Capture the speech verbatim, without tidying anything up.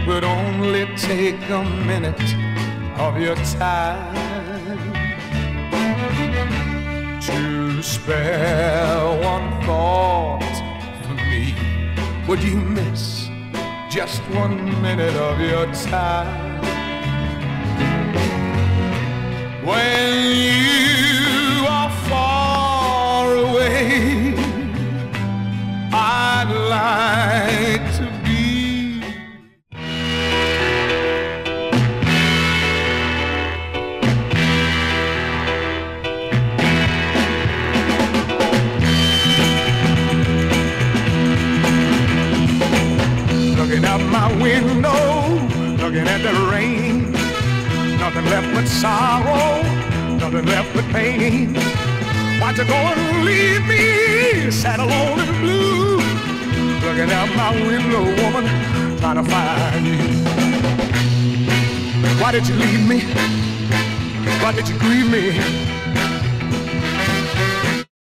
would only take a minute of your time to spare one thought for me. Would you miss just one minute of your time? When you are far away, I'd like to be. Looking out my window, looking at the rain, nothing left but sorrow, nothing left but pain. Why'd you go and leave me sad, alone and blue? Looking out my window, woman, trying to find you. Why did you leave me? Why did you grieve me?